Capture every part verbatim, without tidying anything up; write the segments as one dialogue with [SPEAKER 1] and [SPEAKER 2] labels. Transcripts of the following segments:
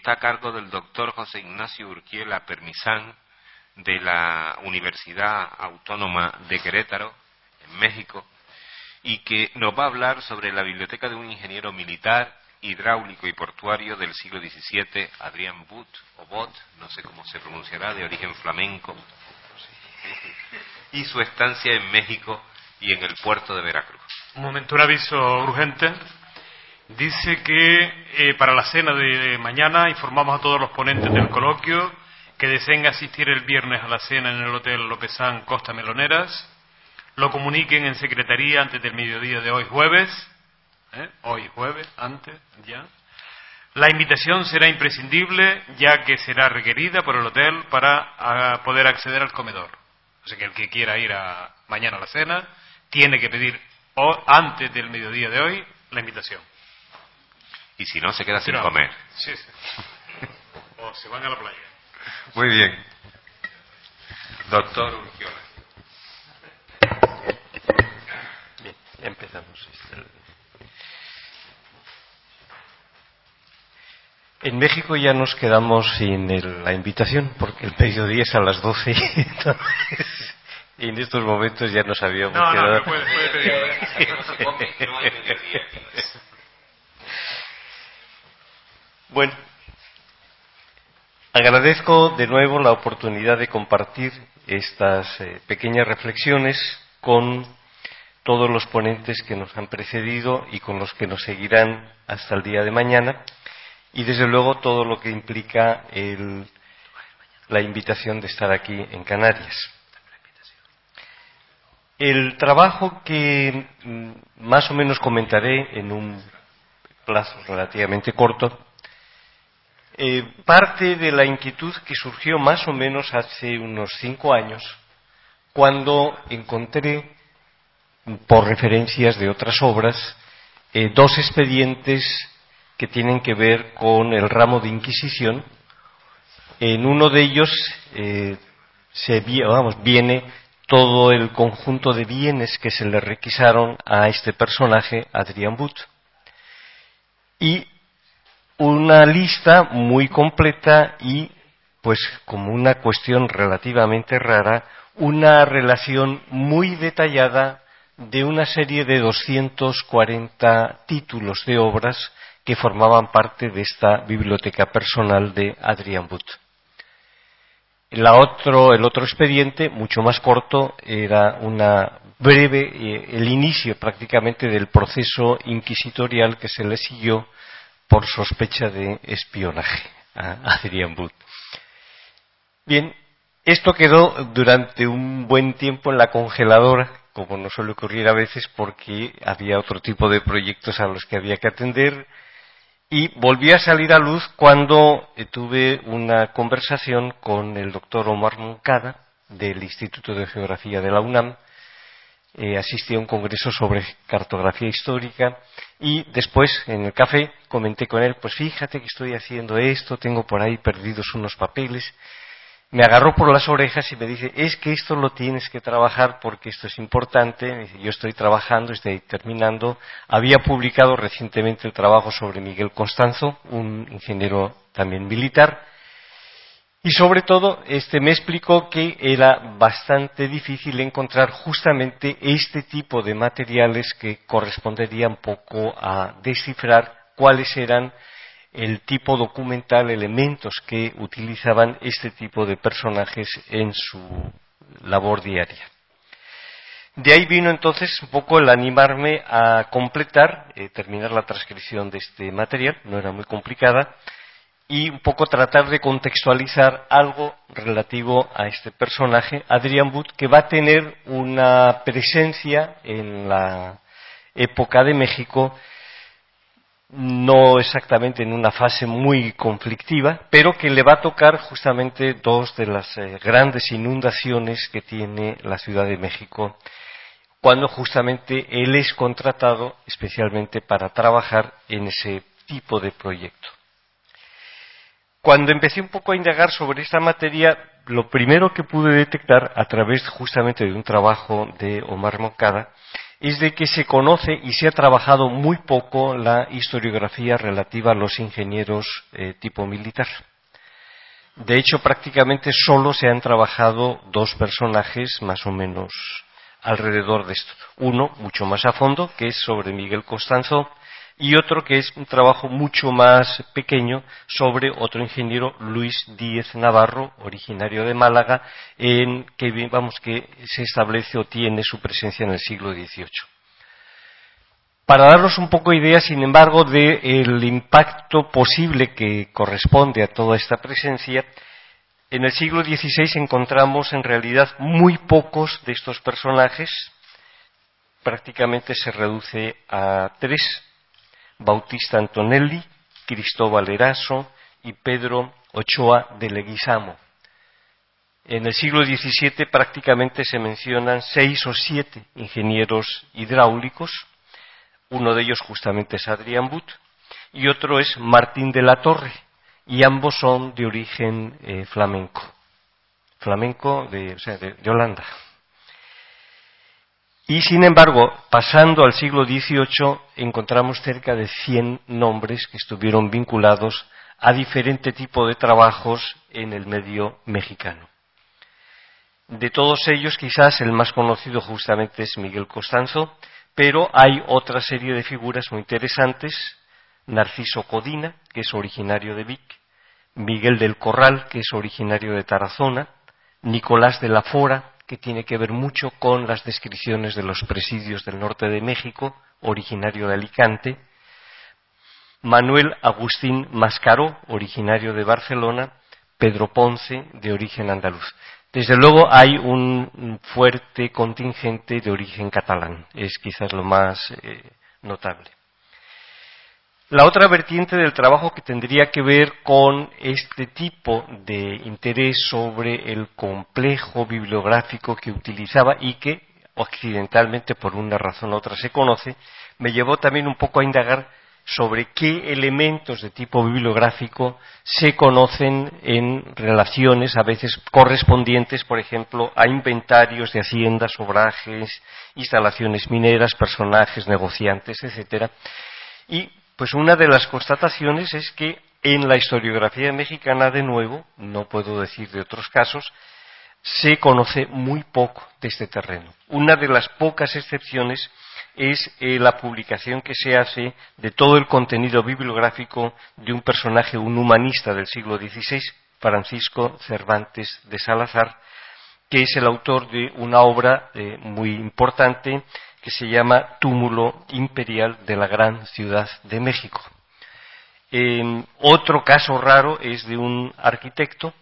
[SPEAKER 1] está a cargo del doctor José Ignacio Urquiela Permisán, de la Universidad Autónoma de Querétaro, en México, y que nos va a hablar sobre la biblioteca de un ingeniero militar, hidráulico y portuario del siglo diecisiete, Adrián But, o Bot, no sé cómo se pronunciará, de origen flamenco, y su estancia en México y en el puerto de Veracruz.
[SPEAKER 2] Un momento, un aviso urgente. Dice que eh, para la cena de mañana informamos a todos los ponentes del coloquio que deseen asistir el viernes a la cena en el Hotel Lopezán Costa Meloneras, lo comuniquen en secretaría antes del mediodía de hoy jueves, ¿eh? hoy jueves, antes, ya. La invitación será imprescindible, ya que será requerida por el hotel para a, poder acceder al comedor. O sea que el que quiera ir a, mañana a la cena tiene que pedir o, antes del mediodía de hoy la invitación.
[SPEAKER 1] Y si no, se queda sin
[SPEAKER 2] no,
[SPEAKER 1] comer.
[SPEAKER 2] Sí, sí. O se van a la playa.
[SPEAKER 1] Muy bien. Doctor Urquiola.
[SPEAKER 3] Bien, ya empezamos. En México ya nos quedamos sin el, la invitación, porque el mediodía es a las doce, entonces, y en estos momentos ya nos habíamos
[SPEAKER 2] no,
[SPEAKER 3] quedado...
[SPEAKER 2] No, no, puede, puede pedir.
[SPEAKER 3] Bueno, agradezco de nuevo la oportunidad de compartir estas eh, pequeñas reflexiones con todos los ponentes que nos han precedido y con los que nos seguirán hasta el día de mañana, y desde luego todo lo que implica el, la invitación de estar aquí en Canarias. El trabajo que mm, más o menos comentaré en un plazo relativamente corto eh, parte de la inquietud que surgió más o menos hace unos cinco años, cuando encontré, por referencias de otras obras, eh, dos expedientes que tienen que ver con el ramo de Inquisición. En uno de ellos eh, se vamos, viene todo el conjunto de bienes que se le requisaron a este personaje, Adrián But, y una lista muy completa y, pues como una cuestión relativamente rara, una relación muy detallada de una serie de doscientos cuarenta títulos de obras que formaban parte de esta biblioteca personal de Adrián But. La otro, el otro expediente, mucho más corto, era una breve, eh, el inicio prácticamente del proceso inquisitorial que se le siguió por sospecha de espionaje a Adrián But. Bien, esto quedó durante un buen tiempo en la congeladora, como nos suele ocurrir a veces, porque había otro tipo de proyectos a los que había que atender, y volvió a salir a luz cuando eh, tuve una conversación con el doctor Omar Moncada, del Instituto de Geografía de la UNAM. Eh, asistí a un congreso sobre cartografía histórica y después, en el café, comenté con él, pues fíjate que estoy haciendo esto, tengo por ahí perdidos unos papeles. Me agarró por las orejas y me dice, es que esto lo tienes que trabajar porque esto es importante. Me dice, yo estoy trabajando, estoy terminando. Había publicado recientemente el trabajo sobre Miguel Constanzo, un ingeniero también militar. Y sobre todo, este me explicó que era bastante difícil encontrar justamente este tipo de materiales que corresponderían un poco a descifrar cuáles eran el tipo documental, elementos que utilizaban este tipo de personajes en su labor diaria. De ahí vino entonces un poco el animarme a completar, eh, terminar la transcripción de este material, no era muy complicada, y un poco tratar de contextualizar algo relativo a este personaje, Adrián But, que va a tener una presencia en la época de México, no exactamente en una fase muy conflictiva, pero que le va a tocar justamente dos de las eh, grandes inundaciones que tiene la Ciudad de México, cuando justamente él es contratado especialmente para trabajar en ese tipo de proyecto. Cuando empecé un poco a indagar sobre esta materia, lo primero que pude detectar a través justamente de un trabajo de Omar Moncada es de que se conoce y se ha trabajado muy poco la historiografía relativa a los ingenieros eh, tipo militar. De hecho, prácticamente solo se han trabajado dos personajes más o menos alrededor de esto. Uno, mucho más a fondo, que es sobre Miguel Costanzo, y otro que es un trabajo mucho más pequeño sobre otro ingeniero, Luis Díez Navarro, originario de Málaga, en que, vamos, que se establece o tiene su presencia en el siglo dieciocho. Para darnos un poco idea, sin embargo, del impacto posible que corresponde a toda esta presencia, en el siglo dieciséis encontramos en realidad muy pocos de estos personajes, prácticamente se reduce a tres: Bautista Antonelli, Cristóbal Eraso y Pedro Ochoa de Leguizamo. En el siglo diecisiete prácticamente se mencionan seis o siete ingenieros hidráulicos, uno de ellos justamente es Adrián But y otro es Martín de la Torre, y ambos son de origen eh, flamenco, flamenco de, o sea, de, de Holanda. Y sin embargo, pasando al siglo dieciocho, encontramos cerca de cien nombres que estuvieron vinculados a diferente tipo de trabajos en el medio mexicano. De todos ellos, quizás el más conocido justamente es Miguel Costanzo, pero hay otra serie de figuras muy interesantes: Narciso Codina, que es originario de Vic, Miguel del Corral, que es originario de Tarazona, Nicolás de la Fora, que tiene que ver mucho con las descripciones de los presidios del norte de México, originario de Alicante, Manuel Agustín Mascaró, originario de Barcelona, Pedro Ponce, de origen andaluz. Desde luego hay un fuerte contingente de origen catalán, es quizás lo más eh, notable. La otra vertiente del trabajo que tendría que ver con este tipo de interés sobre el complejo bibliográfico que utilizaba y que occidentalmente por una razón u otra se conoce, me llevó también un poco a indagar sobre qué elementos de tipo bibliográfico se conocen en relaciones a veces correspondientes, por ejemplo, a inventarios de haciendas, obrajes, instalaciones mineras, personajes, negociantes, etcétera. Y pues una de las constataciones es que en la historiografía mexicana, de nuevo, no puedo decir de otros casos, se conoce muy poco de este terreno. Una de las pocas excepciones es eh, la publicación que se hace de todo el contenido bibliográfico de un personaje, un humanista del siglo dieciséis, Francisco Cervantes de Salazar, que es el autor de una obra eh, muy importante que se llama Túmulo Imperial de la Gran Ciudad de México. Eh, otro caso raro es de un arquitecto,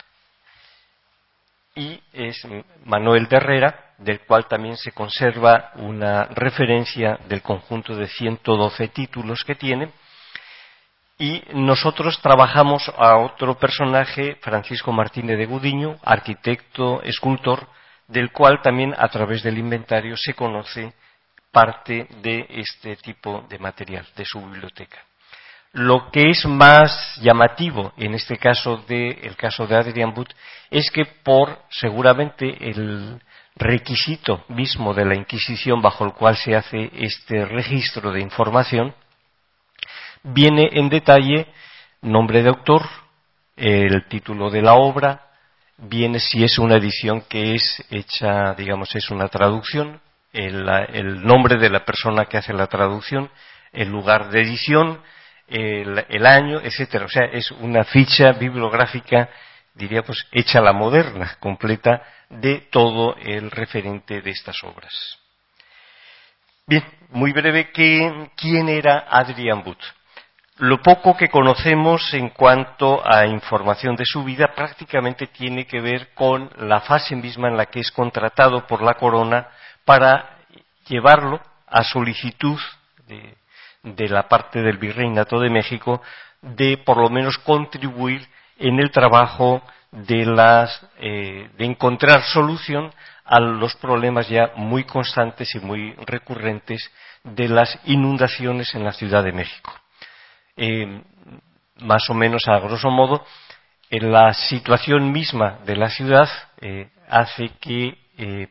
[SPEAKER 3] y es Manuel de Herrera, del cual también se conserva una referencia del conjunto de ciento doce títulos que tiene. Y nosotros trabajamos a otro personaje, Francisco Martínez de Gudiño, arquitecto, escultor, del cual también a través del inventario se conoce parte de este tipo de material, de su biblioteca. Lo que es más llamativo en este caso del caso de Adrián But es que por seguramente el requisito mismo de la Inquisición bajo el cual se hace este registro de información, viene en detalle nombre de autor, el título de la obra, viene si es una edición que es hecha, digamos, es una traducción, el, el nombre de la persona que hace la traducción, el lugar de edición, el, el año, etcétera. O sea, es una ficha bibliográfica, diría, pues, hecha a la moderna, completa, de todo el referente de estas obras. Bien, muy breve, ¿qué, ¿quién era Adrián But? Lo poco que conocemos en cuanto a información de su vida prácticamente tiene que ver con la fase misma en la que es contratado por la corona para llevarlo a solicitud de, de la parte del Virreinato de México de por lo menos contribuir en el trabajo de, las, eh, de encontrar solución a los problemas ya muy constantes y muy recurrentes de las inundaciones en la Ciudad de México. Eh, más o menos a grosso modo, en la situación misma de la ciudad eh, hace que eh,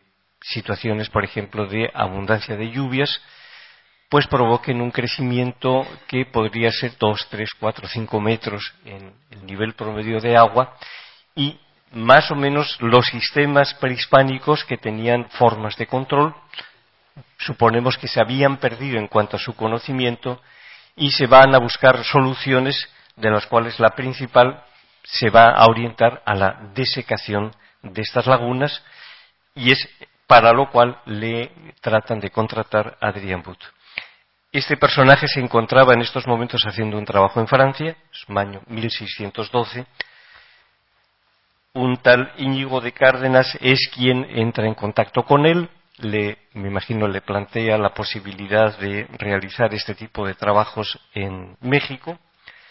[SPEAKER 3] situaciones, por ejemplo, de abundancia de lluvias, pues provoquen un crecimiento que podría ser dos, tres, cuatro, cinco metros en el nivel promedio de agua, y más o menos los sistemas prehispánicos que tenían formas de control, suponemos que se habían perdido en cuanto a su conocimiento, y se van a buscar soluciones de las cuales la principal se va a orientar a la desecación de estas lagunas, y es para lo cual le tratan de contratar a Adrian Boot. Este personaje se encontraba en estos momentos haciendo un trabajo en Francia, es año mil seiscientos doce. Un tal Íñigo de Cárdenas es quien entra en contacto con él, le, me imagino le plantea la posibilidad de realizar este tipo de trabajos en México,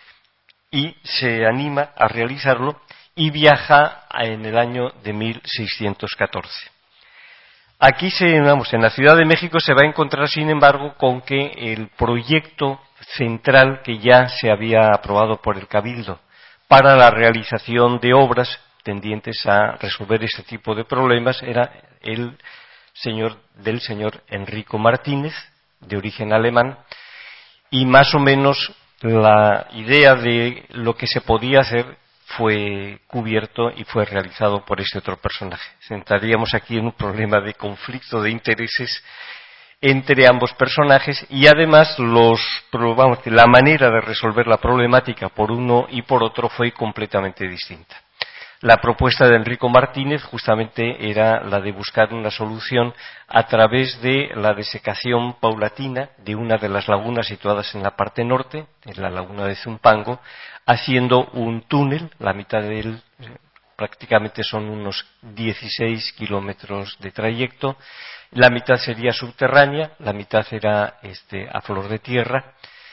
[SPEAKER 3] y se anima a realizarlo y viaja en el año de mil seiscientos catorce. Aquí, se, vamos, en la Ciudad de México se va a encontrar, sin embargo, con que el proyecto central que ya se había aprobado por el Cabildo para la realización de obras tendientes a resolver este tipo de problemas era el señor del señor Enrico Martínez, de origen alemán, y más o menos la idea de lo que se podía hacer fue cubierto y fue realizado por este otro personaje. Entraríamos aquí en un problema de conflicto de intereses entre ambos personajes, y además los, vamos, la manera de resolver la problemática por uno y por otro fue completamente distinta. La propuesta de Enrico Martínez justamente era la de buscar una solución a través de la desecación paulatina de una de las lagunas situadas en la parte norte, en la laguna de Zumpango, haciendo un túnel, la mitad de él prácticamente son unos dieciséis kilómetros de trayecto, la mitad sería subterránea, la mitad era este, a flor de tierra,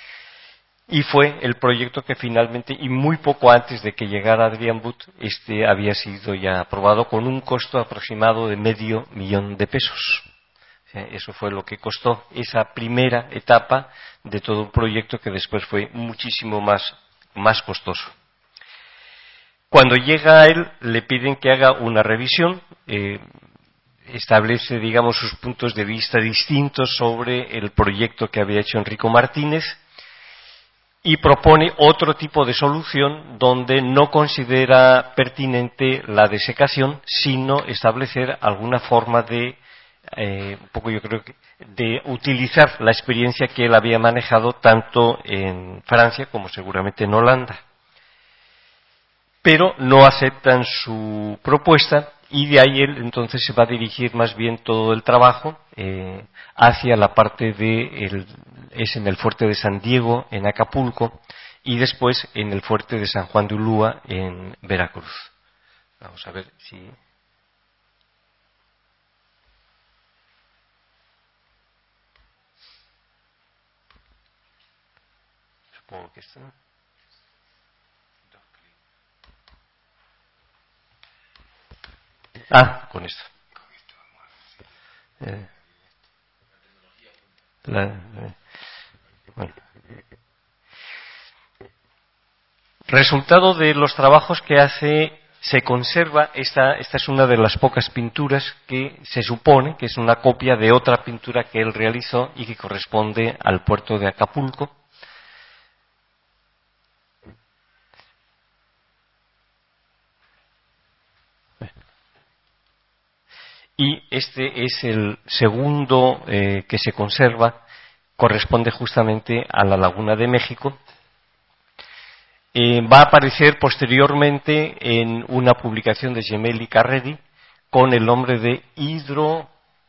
[SPEAKER 3] y fue el proyecto que finalmente, y muy poco antes de que llegara Adrian Boot, este había sido ya aprobado con un costo aproximado de medio millón de pesos. O sea, eso fue lo que costó esa primera etapa de todo un proyecto que después fue muchísimo más, más costoso. Cuando llega a él, le piden que haga una revisión, eh, establece, digamos, sus puntos de vista distintos sobre el proyecto que había hecho Enrico Martínez, y propone otro tipo de solución donde no considera pertinente la desecación, sino establecer alguna forma de, eh, un poco yo creo que, de utilizar la experiencia que él había manejado tanto en Francia como seguramente en Holanda. Pero no aceptan su propuesta, y de ahí él entonces se va a dirigir más bien todo el trabajo eh, hacia la parte de, el, es en el fuerte de San Diego, en Acapulco, y después en el fuerte de San Juan de Ulúa, en Veracruz. Vamos a ver si... Supongo que está... Ah, con esto. Eh, la, eh, bueno. Resultado de los trabajos que hace, se conserva, esta, esta es una de las pocas pinturas que se supone que es una copia de otra pintura que él realizó y que corresponde al puerto de Acapulco. Y este es el segundo eh, que se conserva, corresponde justamente a la Laguna de México. Eh, va a aparecer posteriormente en una publicación de Gemelli Carreri con el nombre de Hidro...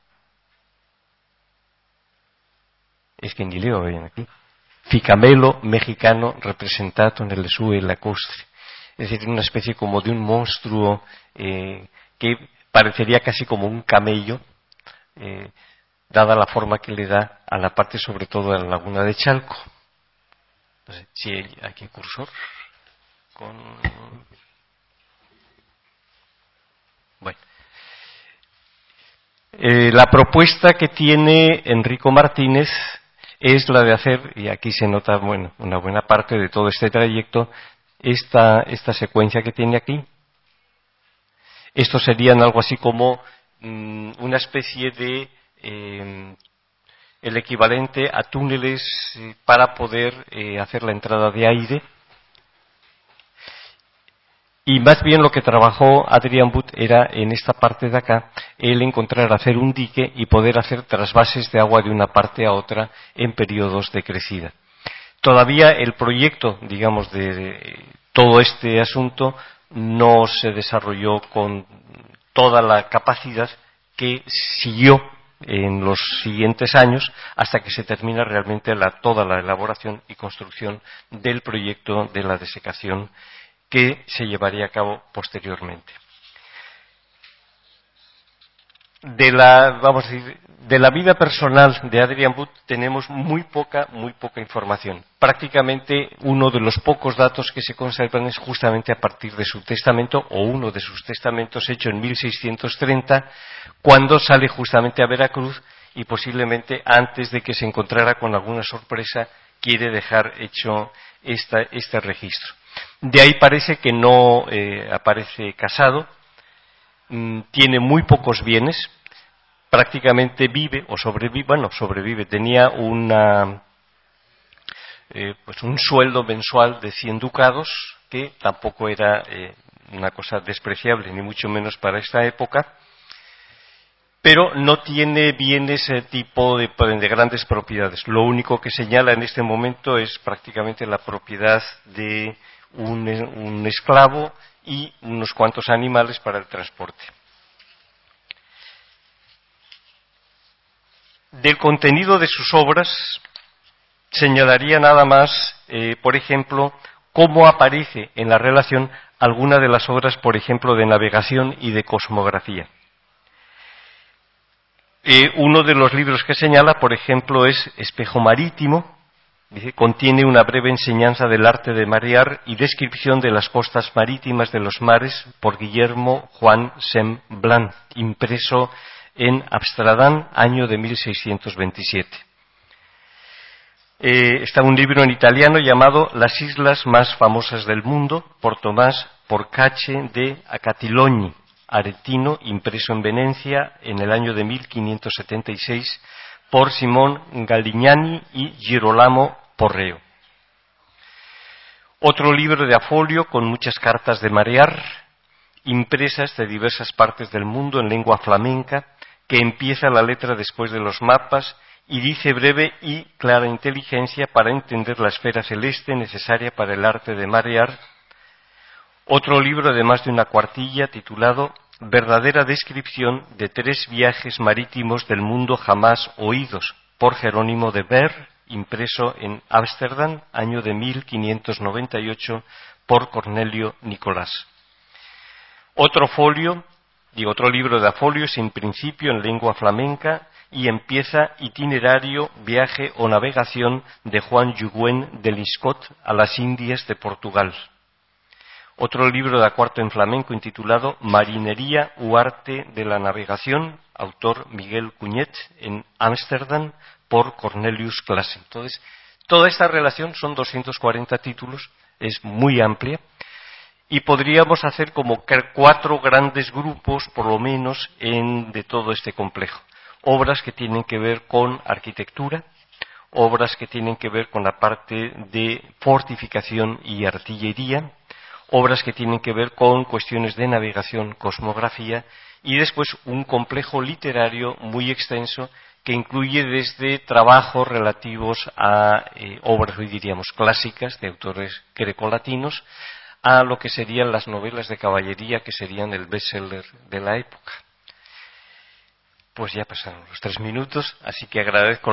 [SPEAKER 3] Es que ni leo bien aquí. Ficamelo mexicano representato nelle sue lacustre. Es decir, una especie como de un monstruo eh, que parecería casi como un camello, eh, dada la forma que le da a la parte sobre todo de la laguna de Chalco. No sé si hay aquí cursor. Con... Bueno. Eh, la propuesta que tiene Enrico Martínez es la de hacer, y aquí se nota bueno, una buena parte de todo este trayecto, esta, esta secuencia que tiene aquí. Estos serían algo así como mmm, una especie de eh, el equivalente a túneles eh, para poder eh, hacer la entrada de aire. Y más bien lo que trabajó Adrian Wood era en esta parte de acá, el encontrar hacer un dique y poder hacer trasvases de agua de una parte a otra en periodos de crecida. Todavía el proyecto, digamos, de, de todo este asunto no se desarrolló con toda la capacidad que siguió en los siguientes años hasta que se termina realmente la, toda la elaboración y construcción del proyecto de la desecación que se llevaría a cabo posteriormente. De la, vamos a decir, de la vida personal de Adrian Wood tenemos muy poca, muy poca información. Prácticamente uno de los pocos datos que se conservan es justamente a partir de su testamento o uno de sus testamentos hecho en mil seiscientos treinta, cuando sale justamente a Veracruz y posiblemente antes de que se encontrara con alguna sorpresa quiere dejar hecho esta, este registro. De ahí parece que no eh, aparece casado, mmm, tiene muy pocos bienes, prácticamente vive o sobrevive, bueno, sobrevive, tenía una, eh, pues un sueldo mensual de cien ducados, que tampoco era eh, una cosa despreciable, ni mucho menos para esta época, pero no tiene bienes eh, tipo de, de grandes propiedades. Lo único que señala en este momento es prácticamente la propiedad de un, un esclavo y unos cuantos animales para el transporte. Del contenido de sus obras señalaría nada más, eh, por ejemplo, cómo aparece en la relación alguna de las obras, por ejemplo, de navegación y de cosmografía. Eh, uno de los libros que señala, por ejemplo, es Espejo Marítimo. Dice, contiene una breve enseñanza del arte de marear y descripción de las costas marítimas de los mares por Guillermo Juan Semblant, impreso en Amsterdam, año de mil seiscientos veintisiete. Eh, está un libro en italiano llamado Las islas más famosas del mundo, por Tomás Porcache de Acatilogni, aretino, impreso en Venecia en el año de mil quinientos setenta y seis por Simón Galignani y Girolamo Porreo. Otro libro de afolio con muchas cartas de marear, impresas de diversas partes del mundo en lengua flamenca, que empieza la letra después de los mapas y dice breve y clara inteligencia para entender la esfera celeste necesaria para el arte de marear. Otro libro de más de una cuartilla titulado Verdadera descripción de tres viajes marítimos del mundo jamás oídos, por Jerónimo de Ver, impreso en Ámsterdam, año de mil quinientos noventa y ocho, por Cornelio Nicolás. Otro folio, y otro libro de afolios, en principio en lengua flamenca, y empieza Itinerario, viaje o navegación de Juan Llugüen de Liscot a las Indias de Portugal. Otro libro de a cuarto en flamenco intitulado Marinería u arte de la navegación, autor Miguel Cuñet, en Ámsterdam, por Cornelius Classen. Entonces, toda esta relación son doscientos cuarenta títulos, es muy amplia, y podríamos hacer como cuatro grandes grupos, por lo menos, en, de todo este complejo. Obras que tienen que ver con arquitectura, obras que tienen que ver con la parte de fortificación y artillería, obras que tienen que ver con cuestiones de navegación, cosmografía, y después un complejo literario muy extenso que incluye desde trabajos relativos a eh, obras, hoy diríamos, clásicas de autores grecolatinos, a lo que serían las novelas de caballería, que serían el bestseller de la época. Pues ya pasaron los tres minutos, así que agradezco